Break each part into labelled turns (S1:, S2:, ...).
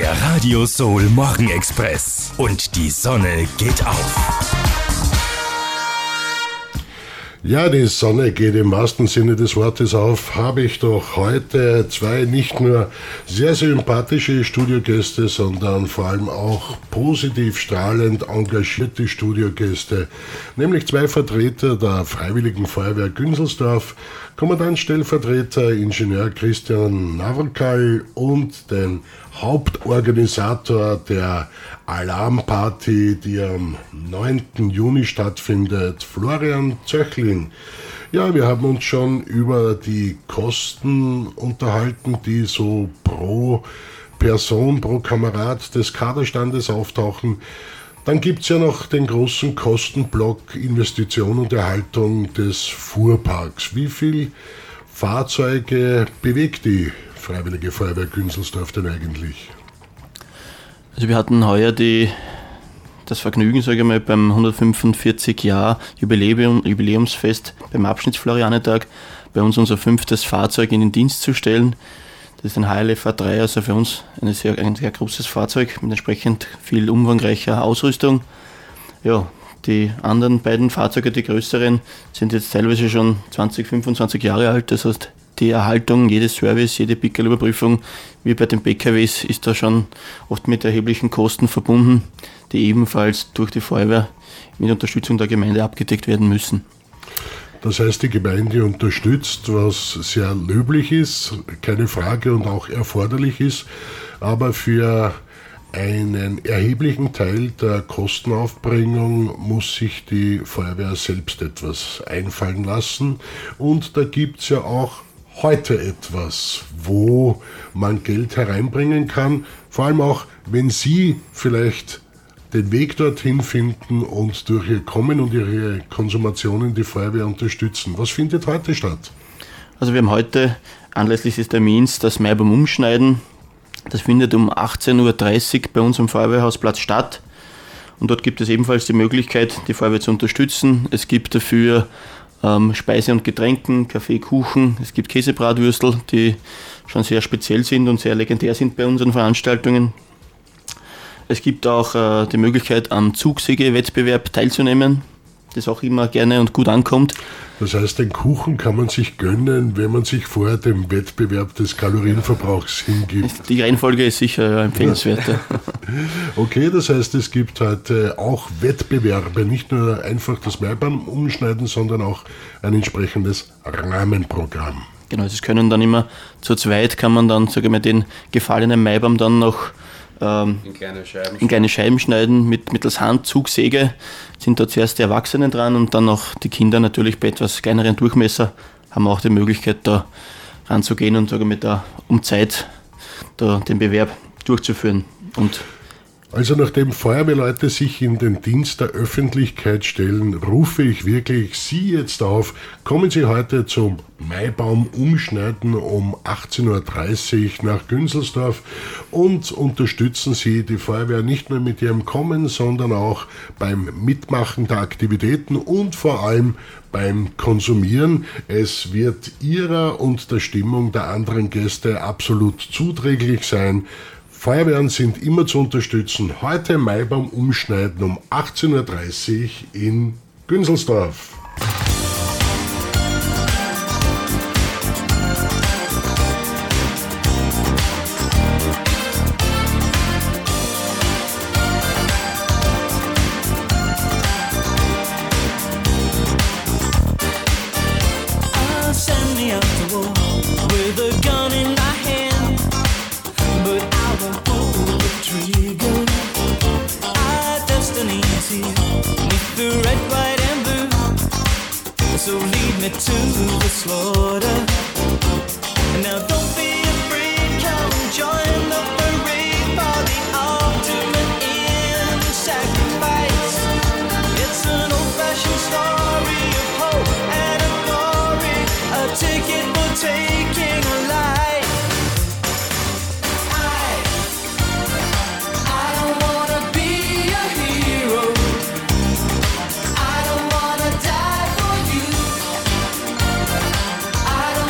S1: Der Radio Soul Morgenexpress. Und die Sonne geht auf.
S2: Ja, die Sonne geht im wahrsten Sinne des Wortes auf. Habe ich doch heute zwei nicht nur sehr sympathische Studiogäste, sondern vor allem auch positiv strahlend engagierte Studiogäste, nämlich zwei Vertreter der Freiwilligen Feuerwehr Günzelsdorf, Kommandantstellvertreter Ingenieur Christian Navrkal und den Hauptorganisator der Alarmparty, die am 9. Juni stattfindet, Florian Zöchling. Ja, wir haben uns schon über die Kosten unterhalten, die so pro Person, pro Kamerad des Kaderstandes auftauchen. Dann gibt es ja noch den großen Kostenblock Investition und Erhaltung des Fuhrparks. Wie viel Fahrzeuge bewegt die Freiwillige Feuerwehr Günzelsdorf denn eigentlich?
S3: Also wir hatten heuer das Vergnügen, sage ich mal, beim 145 Jahr Jubiläumsfest beim Abschnittsflorianetag bei uns unser 5. Fahrzeug in den Dienst zu stellen. Das ist ein HLFA 3, also für uns ein sehr großes Fahrzeug mit entsprechend viel umfangreicher Ausrüstung. Ja, die anderen beiden Fahrzeuge, die größeren, sind jetzt teilweise schon 20, 25 Jahre alt. Das heißt, die Erhaltung, jede Service, jede Pickel-Überprüfung, wie bei den PKWs, ist da schon oft mit erheblichen Kosten verbunden, die ebenfalls durch die Feuerwehr mit Unterstützung der Gemeinde abgedeckt werden müssen.
S2: Das heißt, die Gemeinde unterstützt, was sehr löblich ist, keine Frage, und auch erforderlich ist, aber für einen erheblichen Teil der Kostenaufbringung muss sich die Feuerwehr selbst etwas einfallen lassen, und da gibt es ja auch heute etwas, wo man Geld hereinbringen kann, vor allem auch, wenn Sie vielleicht den Weg dorthin finden und durch ihr Kommen und ihre Konsumationen die Feuerwehr unterstützen. Was findet heute statt?
S3: Also wir haben heute anlässlich des Termins das Maibaum umschneiden. Das findet um 18.30 Uhr bei uns am Feuerwehrhausplatz statt. Und dort gibt es ebenfalls die Möglichkeit, die Feuerwehr zu unterstützen. Es gibt dafür Speise und Getränken, Kaffee, Kuchen. Es gibt Käsebratwürstel, die schon sehr speziell sind und sehr legendär sind bei unseren Veranstaltungen. Es gibt auch die Möglichkeit, am Zugsägewettbewerb teilzunehmen, das auch immer gerne und gut ankommt.
S2: Das heißt, den Kuchen kann man sich gönnen, wenn man sich vorher dem Wettbewerb des Kalorienverbrauchs hingibt.
S3: Die Reihenfolge ist sicher empfehlenswert. Ja.
S2: Okay, das heißt, es gibt heute auch Wettbewerbe, nicht nur einfach das Maibaum umschneiden, sondern auch ein entsprechendes Rahmenprogramm.
S3: Genau, das können dann immer zu zweit, kann man dann, sage ich mal, den gefallenen Maibaum dann noch in kleine Scheiben schneiden mittels Handzugsäge. Sind da zuerst die Erwachsenen dran und dann noch die Kinder natürlich bei etwas kleineren Durchmesser haben auch die Möglichkeit, da ranzugehen und um Zeit den Bewerb durchzuführen.
S2: Also nachdem Feuerwehrleute sich in den Dienst der Öffentlichkeit stellen, rufe ich wirklich Sie jetzt auf, kommen Sie heute zum Maibaum umschneiden um 18.30 Uhr nach Günzelsdorf und unterstützen Sie die Feuerwehr nicht nur mit ihrem Kommen, sondern auch beim Mitmachen der Aktivitäten und vor allem beim Konsumieren. Es wird Ihrer und der Stimmung der anderen Gäste absolut zuträglich sein. Feuerwehren sind immer zu unterstützen. Heute Maibaum umschneiden um 18.30 Uhr in Günzelsdorf.
S4: I don't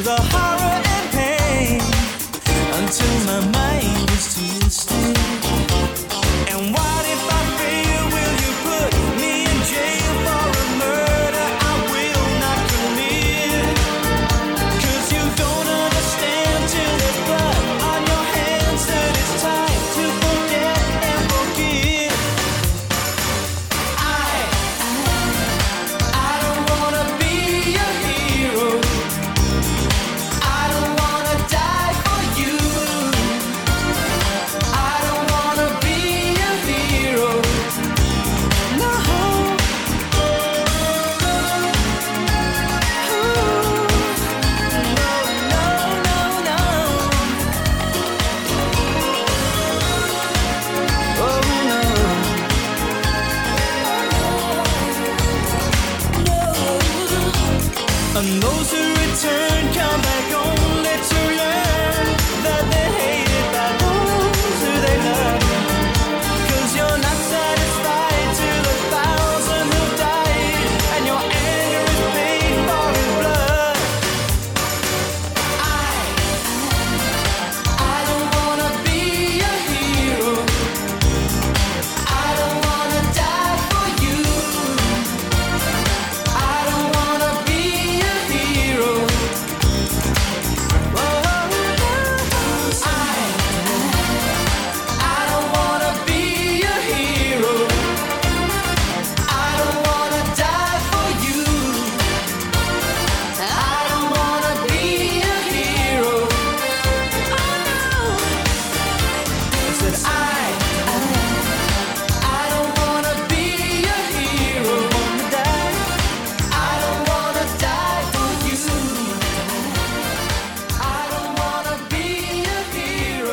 S4: the horror and pain until my mind is twisted. And what if I fail? Will you put me in jail for a murder I will not commit? 'Cause you don't understand till there's blood on your hands that it's time to forget and forgive. I don't wanna be a hero. I don't wanna die for you. I don't wanna be a hero. No. And those who return come back only to learn that they're hated by those who they love. 'Cause you're not satisfied to the 1,000 who died, and your anger is paid for in blood. I don't wanna be a hero. I don't wanna die for you. I don't wanna be a hero. I don't wanna be a hero. I don't wanna die for you. I don't wanna be a hero. I said I don't wanna be a hero. Wanna die. I don't wanna die for you. I don't wanna be a hero.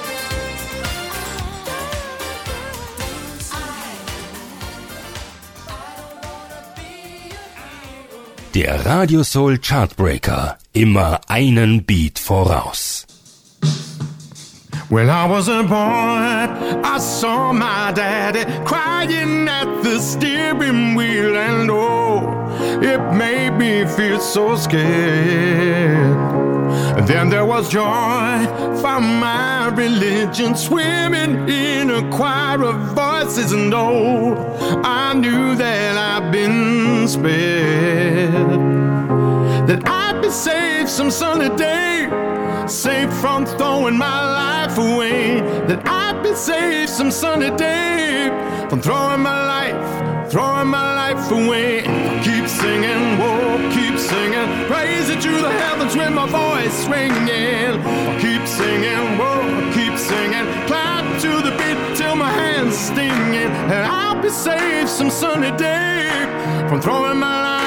S1: Der Radio Soul Chartbreaker. Immer einen Beat voraus.
S5: When I was a boy, I saw my daddy crying at the steering wheel, and oh, it made me feel so scared. And then there was joy from my religion swimming in a choir of voices, and oh, I knew that I'd been spared, that I'd be saved some sunny day, saved from throwing my life away, that I'd be saved some sunny day from throwing my life away. Keep singing, whoa, keep singing, praise it to the heavens with my voice ringing. Keep singing, whoa, keep singing, clap to the beat till my hands stinging, and I'll be saved some sunny day from throwing my life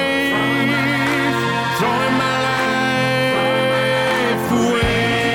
S5: away.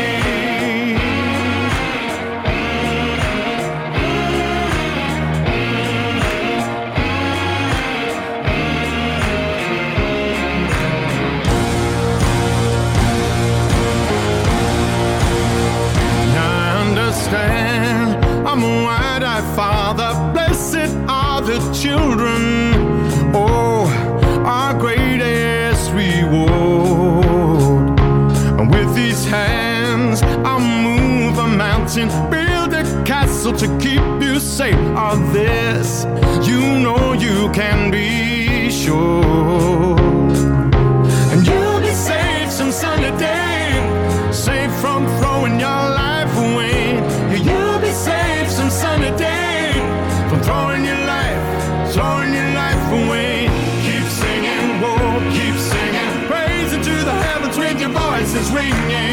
S5: I'm a wide-eyed father, blessed are the children, oh, our greatest reward. And with these hands I'll move a mountain, build a castle to keep you safe. Of this you know you can be sure. And you'll be saved some sunny day, safe from throwing your life away. You'll be saved some sunny day from throwing your life away. Keep singing, whoa, keep singing, praise it to the heavens with your voices ringing.